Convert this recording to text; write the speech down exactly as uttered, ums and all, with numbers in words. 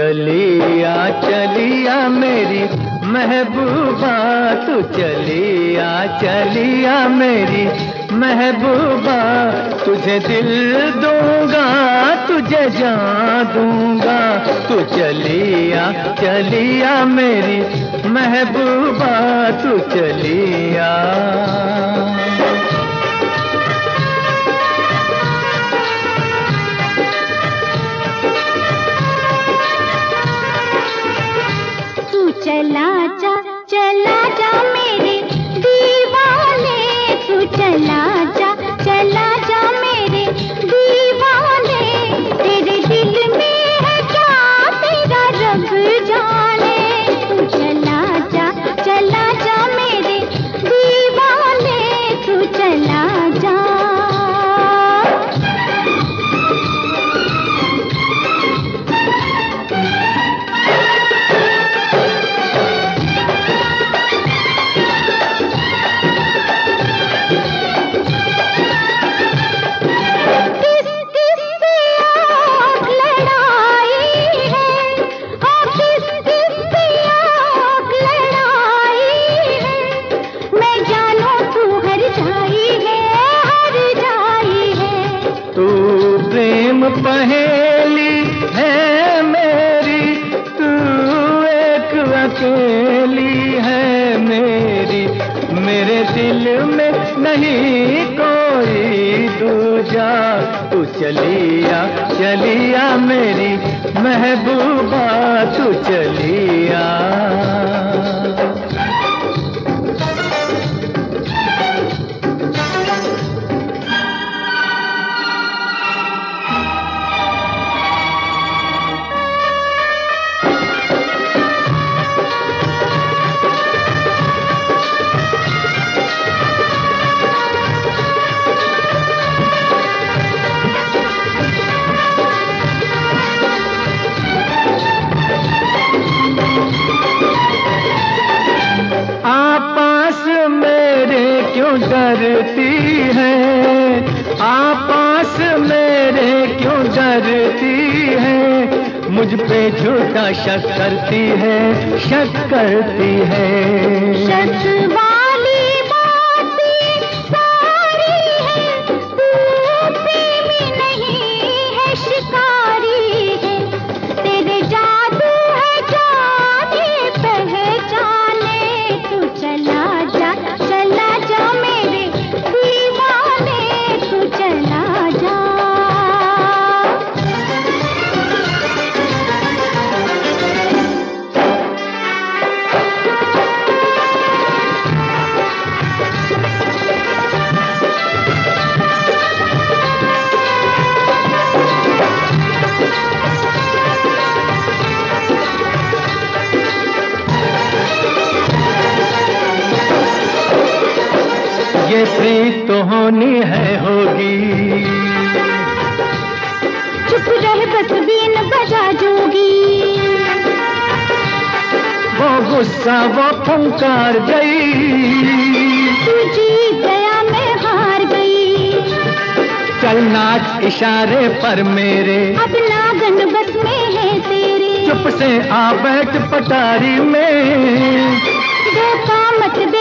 चलिया चलिया मेरी महबूबा, तू चलिया चलिया मेरी महबूबा, तुझे दिल दूंगा तुझे जान दूंगा, तू चलिया चलिया मेरी महबूबा, तू चलिया। चला जा चला जा मेरे दीवाने, तू चला जा चला जा मेरे दीवाने, तेरे दिल में है क्या तेरा रब जाने, तू चला जा चला जा मेरे दीवाने, तू चला जा। पहेली है मेरी, तू एक अकेली है मेरी, मेरे दिल में नहीं कोई दूजा, तू चलिया चलिया मेरी महबूबा, तू चलिया। आपास मेरे क्यों डरती है, आपास मेरे क्यों डरती है, मुझ पे झूठा शक करती है, शक करती है। शक वाली बातें सारी है, तू प्रेमी नहीं है शिकारी है, तेरे जादू है जाने पहचाने, तू चला जा चला जा मेरे दीवाने, तू चला जा। ये प्रीत तो होनी है होगी, चुप रह बस बीन बजा जोगी, वो गुस्सा वो फंकार गई, तू जीत गया मैं हार गई, चल नाच इशारे पर मेरे, अब नागन बस में है तेरे, चुप से आ बैठ पटारी में, धोखा मत दे